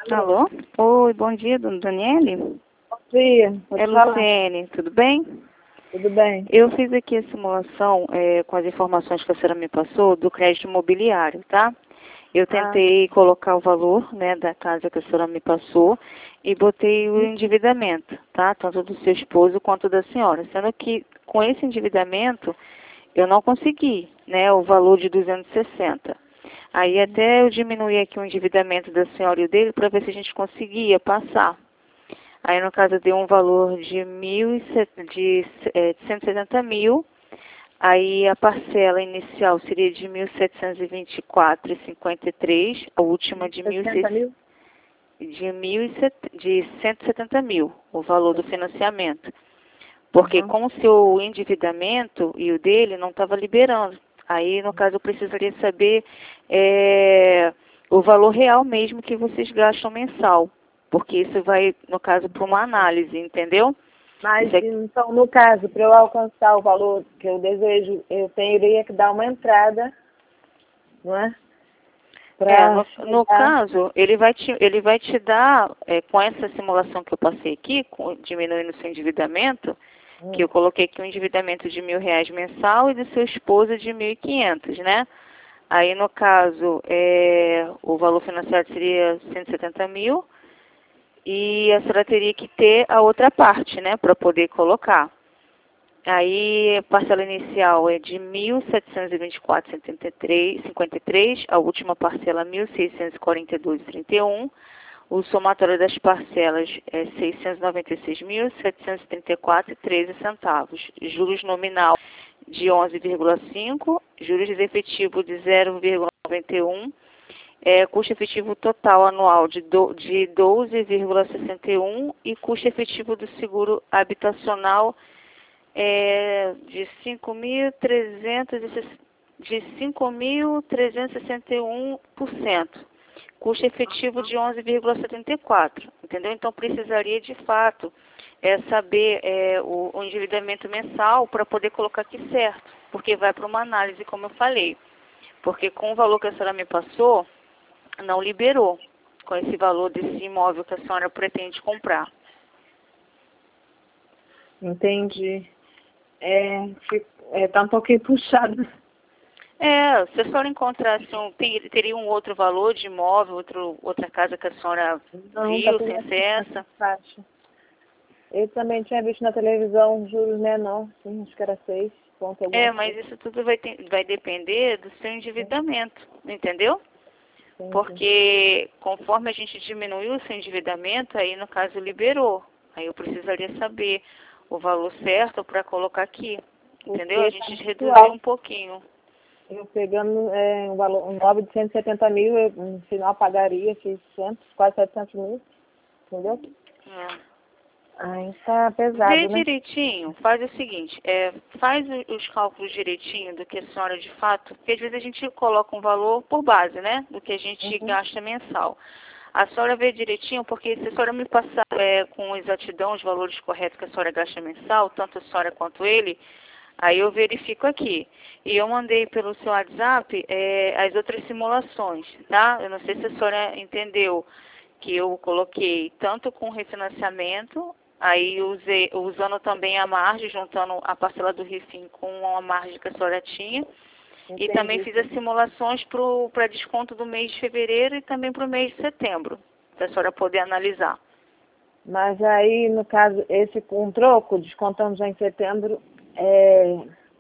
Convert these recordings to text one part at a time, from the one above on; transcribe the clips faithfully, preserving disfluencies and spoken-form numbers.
Alô? Oi, bom dia, dona Daniele. Bom dia. É Luciene, tudo bem? Tudo bem. Eu fiz aqui a simulação é, com as informações que a senhora me passou do crédito imobiliário, tá? Eu tentei ah. colocar o valor, né, da casa que a senhora me passou e botei o endividamento, tá? Tanto do seu esposo quanto da senhora. Sendo que com esse endividamento eu não consegui, né, o valor de duzentos e sessenta. Aí até eu diminuí aqui o endividamento da senhora e o dele para ver se a gente conseguia passar. Aí no caso deu um valor de, mil e de é, cento e setenta mil. Aí a parcela inicial seria de mil setecentos e vinte e quatro reais e cinquenta e três centavos, a última de mil de mil de cento e setenta mil, o valor do financiamento. Porque uhum. com o seu endividamento e o dele não estava liberando. Aí, no caso, eu precisaria saber é, o valor real mesmo que vocês gastam mensal. Porque isso vai, no caso, para uma análise, entendeu? Mas, é... então, no caso, para eu alcançar o valor que eu desejo, eu teria que dar uma entrada, não é? Pra é no, no caso, ele vai te, ele vai te dar, é, com essa simulação que eu passei aqui, com, diminuindo o seu endividamento, hum. que eu coloquei aqui um endividamento de mil reais mensal e do seu esposo de mil e quinhentos, né? Aí, no caso, é, o valor financiado seria cento e setenta mil, e a senhora teria que ter a outra parte, né, para poder colocar. Aí a parcela inicial é de mil setecentos e vinte e quatro reais e cinquenta e três centavos, a última parcela mil seiscentos e quarenta e dois reais e trinta e um centavos, o somatório das parcelas é seiscentos e noventa e seis mil setecentos e trinta e quatro reais e treze centavos, juros nominal de onze vírgula cinco, juros efetivo de zero vírgula noventa e um, É, custo efetivo total anual de, do, de doze vírgula sessenta e um e custo efetivo do seguro habitacional é, de cinco mil trezentos e sessenta e um por cento. Custo efetivo de onze vírgula setenta e quatro, entendeu? Então precisaria de fato é, saber é, o, o endividamento mensal para poder colocar aqui certo, porque vai para uma análise, como eu falei. Porque com o valor que a senhora me passou, não liberou com esse valor desse imóvel que a senhora pretende comprar. Entendi. É, é, tá um pouquinho puxado. É, se a senhora encontrasse um, teria um outro valor de imóvel, outro, outra casa que a senhora não, viu, tá sem ser essa? Eu também tinha visto na televisão juros menor, sim, acho que era seis ponto alguma É, mas isso tudo vai, ter, vai depender do seu endividamento, entendeu? Sim, porque conforme a gente diminuiu o seu endividamento, aí no caso liberou. Aí eu precisaria saber o valor certo para colocar aqui. Entendeu? A gente reduziu um pouquinho. Eu pegando é, um valor, um imóvel de cento e setenta mil, eu, no final pagaria seiscentos, quase setecentos mil. Entendeu? É. Aí tá pesado, Vê né? direitinho, faz o seguinte, é, faz os cálculos direitinho do que a senhora de fato, porque às vezes a gente coloca um valor por base, né, do que a gente uhum. gasta mensal. A senhora vê direitinho, porque se a senhora me passar é, com exatidão os valores corretos que a senhora gasta mensal, tanto a senhora quanto ele, aí eu verifico aqui. E eu mandei pelo seu WhatsApp é, as outras simulações, tá? Eu não sei se a senhora entendeu que eu coloquei tanto com refinanciamento, aí usei, usando também a margem, juntando a parcela do Refim com a margem que a senhora tinha. Entendi. E também fiz as simulações para desconto do mês de fevereiro e também para o mês de setembro, para a senhora poder analisar. Mas aí, no caso, esse com um troco, descontando já em setembro, é,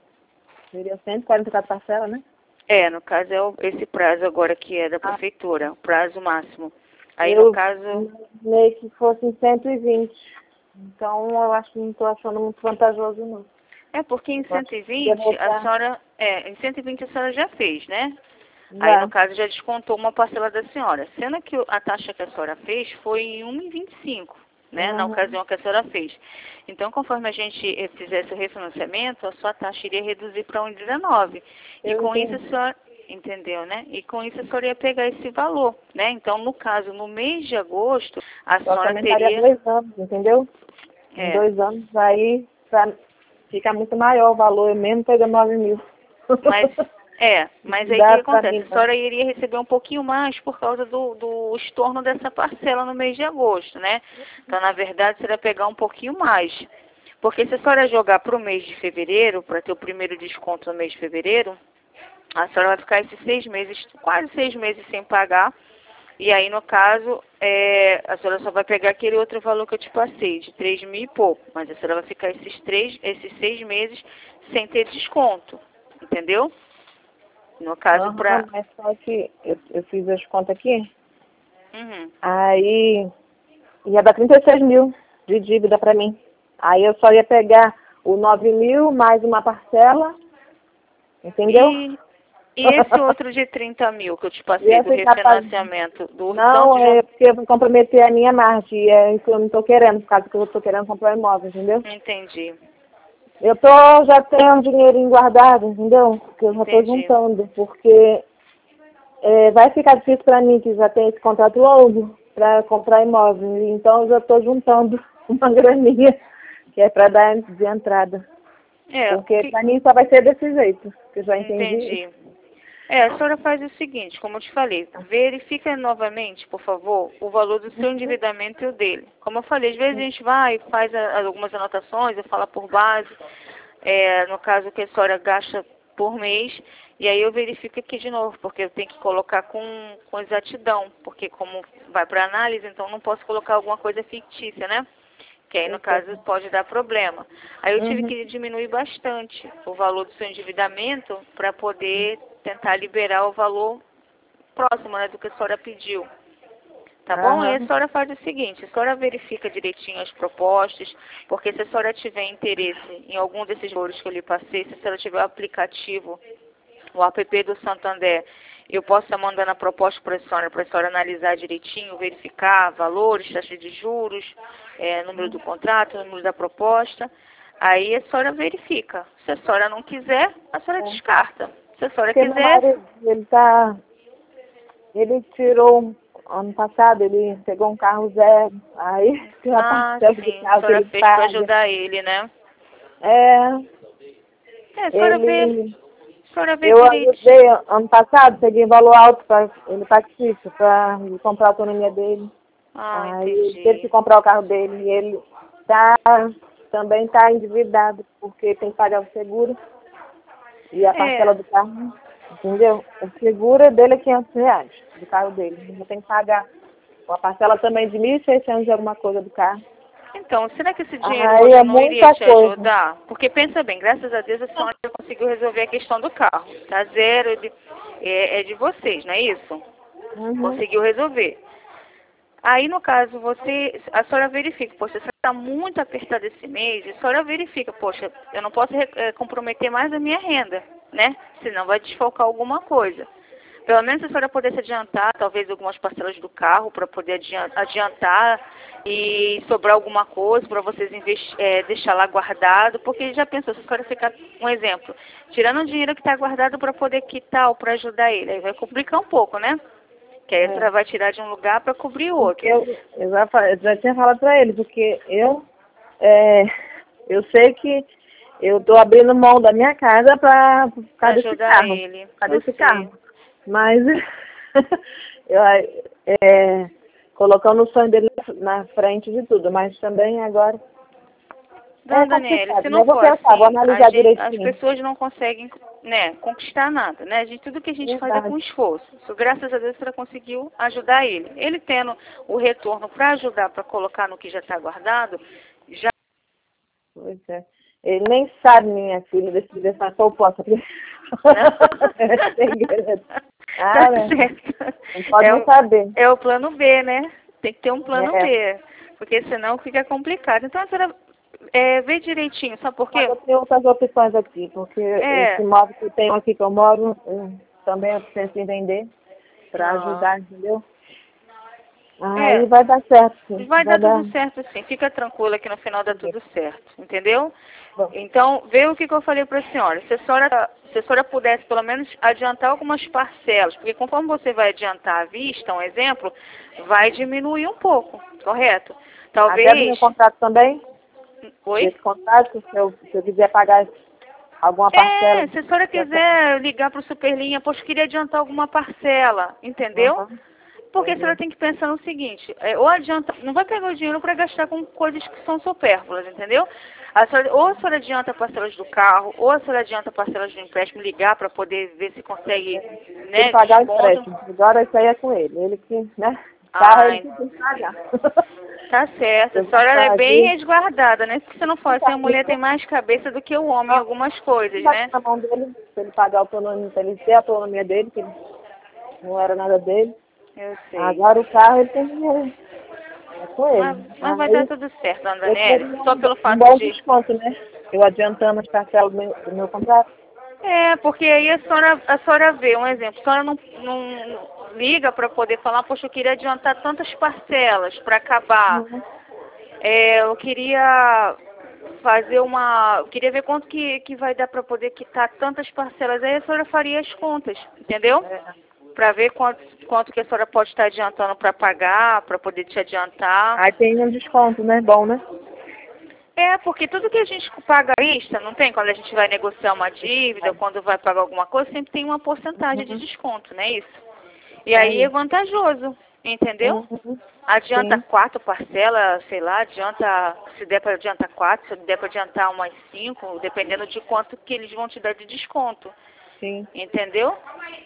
seria cento e quarenta e quatro parcelas, né? É, no caso é o, esse prazo agora que é da prefeitura, o prazo máximo. Aí, eu no caso... meio que fosse em cento e vinte. Então, eu acho que não estou achando muito vantajoso, não. É, porque em cento e vinte, a senhora... É, em cento e vinte a senhora já fez, né? Já. Aí, no caso, já descontou uma parcela da senhora. Sendo que a taxa que a senhora fez foi em um vírgula vinte e cinco, né? Uhum. Na ocasião que a senhora fez. Então, conforme a gente fizesse o refinanciamento, a sua taxa iria reduzir para um vírgula dezenove. E com entendi. isso a senhora... Entendeu, né? E com isso a senhora ia pegar esse valor, né? Então, no caso, no mês de agosto, a Só senhora teria... teria... dois anos, entendeu? É. Em dois anos, aí pra... fica muito maior o valor, mesmo pegando nove mil. Mas, É, mas aí o que acontece? A senhora iria receber um pouquinho mais por causa do, do estorno dessa parcela no mês de agosto, né? Então, na verdade, você vai pegar um pouquinho mais. Porque se a senhora jogar para o mês de fevereiro, para ter o primeiro desconto no mês de fevereiro, a senhora vai ficar esses seis meses, quase seis meses sem pagar. E aí, no caso, é, a senhora só vai pegar aquele outro valor que eu te passei, de três mil e pouco. Mas a senhora vai ficar esses, três, esses seis meses sem ter desconto, entendeu? No caso, Uhum, para... mas só que eu, eu fiz as contas aqui, Uhum. aí ia dar trinta e seis mil de dívida para mim. Aí eu só ia pegar o nove mil mais uma parcela, entendeu? E, e esse outro de trinta mil que eu te passei Ia do ficar pag- refinanciamento? Do Não, tanto de um... é porque eu vou comprometer a minha margem, e é isso que eu não estou querendo, por causa que eu estou querendo comprar um imóvel, entendeu? Entendi, Eu tô, já tenho um dinheirinho guardado, entendeu? Porque eu já estou entendi. juntando, porque é, vai ficar difícil para mim, que já tem esse contrato longo, para comprar imóvel. Então eu já estou juntando uma graninha, que é para dar de entrada. É, o Porque que... para mim só vai ser desse jeito, que eu já entendi. Entendi. É, a senhora faz o seguinte, como eu te falei, verifica novamente, por favor, o valor do seu endividamento e o dele. Como eu falei, às vezes a gente vai e faz a, algumas anotações, eu falo por base, é, no caso que a senhora gasta por mês, e aí eu verifico aqui de novo, porque eu tenho que colocar com, com exatidão, porque como vai para análise, então não posso colocar alguma coisa fictícia, né? Que aí, no caso, pode dar problema. Aí eu tive Uhum. que diminuir bastante o valor do seu endividamento para poder tentar liberar o valor próximo, né, do que a senhora pediu. Tá bom? E a Aham. senhora faz o seguinte, a senhora verifica direitinho as propostas, porque se a senhora tiver interesse em algum desses valores que eu lhe passei, se a senhora tiver o aplicativo, o app do Santander, eu posso estar mandando a proposta para a senhora, para a senhora analisar direitinho, verificar valores, taxa de juros, é, número do contrato, número da proposta. Aí a senhora verifica. Se a senhora não quiser, a senhora É. descarta. Se a senhora Porque meu quiser, marido, ele tá, ele tirou, ano passado, ele pegou um carro zero, aí tem a ah, parcela do sim, a carro que senhora ele fez para paga. ajudar ele, né? É, É, a senhora vê, ele, a senhora vê eu direitinho. ajudei ano passado, peguei valor alto para ele participa, para comprar a autonomia dele. Ah, Aí ele teve que entendi. comprar o carro dele e ele tá, também está endividado, porque tem que pagar o seguro e a parcela É, do carro, entendeu? O seguro dele é quinhentos reais, do carro dele. Ele tem que pagar a parcela também de mil e seiscentos e alguma coisa do carro. então, será que esse dinheiro Aí hoje é não iria muita te coisa. ajudar? Porque pensa bem, graças a Deus a senhora já conseguiu resolver a questão do carro. Tá zero, de, é, é de vocês, não é isso? Uhum. Conseguiu resolver. Aí, no caso, você, a senhora verifica, poxa, você está muito apertada esse mês, a senhora verifica, poxa, eu não posso é, comprometer mais a minha renda, né? Senão vai desfalcar alguma coisa. Pelo menos a senhora pudesse adiantar, talvez, algumas parcelas do carro para poder adiantar e sobrar alguma coisa para vocês investi- é, deixar lá guardado, porque já pensou, se a senhora ficar, um exemplo, tirando o dinheiro que está guardado para poder quitar ou para ajudar ele, aí vai complicar um pouco, né? Que aí a É. senhora vai tirar de um lugar para cobrir o Porque outro. eu, eu, já, fa- eu já tinha falado para ele, porque eu, é, eu sei que eu estou abrindo mão da minha casa para por Para causa desse ajudar carro, ele. por causa Eu desse sei. carro. Mas eu, é, colocando o sonho dele na frente de tudo, mas também agora é Dona Daniela, se complicado, né? não Eu vou for pensar, vou assim, a analisar gente, as direitinho. pessoas não conseguem, né, conquistar nada, né? A gente, tudo que a gente faz é Verdade. com esforço. So, graças a Deus, você conseguiu ajudar ele. Ele tendo o retorno para ajudar, para colocar no que já está guardado, já... Pois é. Ele nem sabe, minha filha, desse, dessa proposta. É segredo. Tá Ah, né? certo. Não pode É nem o, saber. é o plano B, né? Tem que ter um plano É. B, porque senão fica complicado. Então, a senhora é, vê direitinho, sabe por Mas quê? eu tenho outras opções aqui, porque esse É, imóvel que eu tenho aqui que eu moro, eu também eu penso em vender para ah, ajudar, entendeu? Aí é, vai dar certo, sim. vai Vai dar dar. tudo certo sim. Fica tranquila que no final dá Ok. tudo certo, entendeu? Bom, Então, vê o que, que eu falei para a senhora. Se a senhora, se a senhora pudesse pelo menos adiantar algumas parcelas, porque conforme você vai adiantar à vista, um exemplo, vai diminuir um pouco, correto? até do meu Talvez... contrato também, Oi? desse contrato, se eu, se eu quiser pagar alguma parcela. É, se a senhora quiser ligar para o Superlinha, poxa, eu queria adiantar alguma parcela, entendeu? Uhum. Porque a senhora tem que pensar no seguinte, é, ou adianta, não vai pegar o dinheiro para gastar com coisas que são supérfluas, entendeu? A senhora, ou a senhora adianta parcelas do carro, ou a senhora adianta parcelas do empréstimo, ligar para poder ver se consegue, né, Ele pagar o desconto. empréstimo. Agora isso aí é com ele. Ele que, né? Carro Ai, ele que tem que pagar. tá certo, a Eu vou senhora é bem fazer- resguardada, né? Porque se não for assim, a mulher tem mais cabeça do que o homem em algumas coisas, Tá né? na mão dele, se ele pagar a autonomia, se ele ter a autonomia dele, que não era nada dele. Eu sei. Agora o carro ele tem dinheiro. É com Mas, ele. mas vai Aí dar tudo certo, dona eu Daniela. queria Só um, pelo um fato bom de... desconto, né? Eu adiantando as parcelas do meu, do meu contrato. É, porque aí a senhora, a senhora vê, um exemplo, a senhora não, não liga para poder falar, poxa, eu queria adiantar tantas parcelas para acabar. Uhum. É, eu queria fazer uma... Eu queria ver quanto que, que vai dar para poder quitar tantas parcelas. Aí a senhora faria as contas, entendeu? É. Para ver quanto, quanto que a senhora pode estar adiantando para pagar, para poder te adiantar. Aí tem um desconto, né? Bom, né? É, porque tudo que a gente paga à vista, não tem? Quando a gente vai negociar uma dívida, ou quando vai pagar alguma coisa, sempre tem uma porcentagem de Uhum. desconto, não é isso? E É aí é isso. vantajoso, entendeu? Uhum. Adianta Sim, quatro parcelas, sei lá, adianta, se der para adiantar quatro, se der para adiantar umas cinco, dependendo de quanto que eles vão te dar de desconto, sim. entendeu?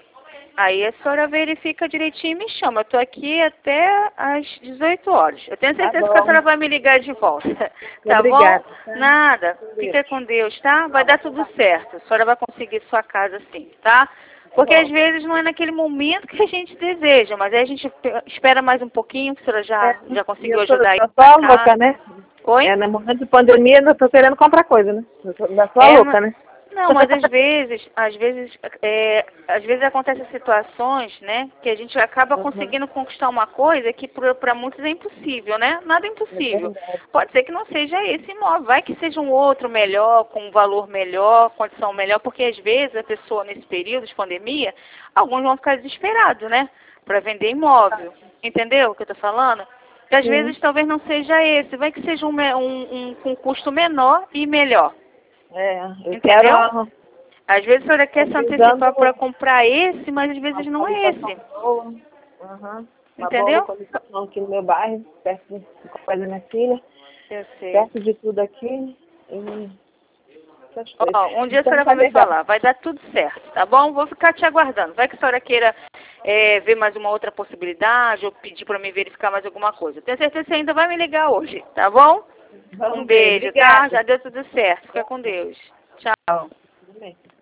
Aí a senhora verifica direitinho e me chama. Eu tô aqui até às dezoito horas. Eu tenho Tá certeza que a bom. senhora vai me ligar de volta. Tá bom? Obrigada. Tá? Nada. Fica com Deus, tá? Vai dar tudo certo. A senhora vai conseguir sua casa sim, tá? Porque Bom. às vezes não é naquele momento que a gente deseja, mas aí a gente espera mais um pouquinho, que a senhora É, já, já e conseguiu eu sou, ajudar aí eu na sou a casa. louca, né? Oi? É, no momento de pandemia eu tô querendo comprar coisa, né? Eu sou, eu sou a É, louca, ma- né? não, mas às vezes, às vezes, é, às vezes acontecem situações, né, que a gente acaba Uhum. conseguindo conquistar uma coisa que para muitos é impossível, né? Nada é É impossível. verdade. Pode ser que não seja esse imóvel, vai que seja um outro melhor, com um valor melhor, condição melhor, porque às vezes a pessoa nesse período de pandemia, alguns vão ficar desesperados, né, para vender imóvel. Entendeu o que eu tô falando? Que às Sim. vezes talvez não seja esse, vai que seja um, me- um, um com custo menor e melhor. É, eu Entendeu? quero Às vezes a senhora quer se visando antecipar para comprar esse, mas às uma vezes não é localização esse. boa. Uhum. Uma boa Entendeu? localização aqui no meu bairro, perto de de casa da minha filha, Eu sei. perto de tudo aqui. E essas coisas. Ó, um dia a Então senhora tá vai me legal. falar, vai dar tudo certo, tá bom? Vou ficar te aguardando. Vai que a senhora queira é, ver mais uma outra possibilidade ou pedir para mim verificar mais alguma coisa. Tenho certeza que você ainda vai me ligar hoje, tá bom? Um Vamos ver. beijo, tá? Obrigada. Já deu tudo certo. Fica com Deus. Tchau. Tudo bem.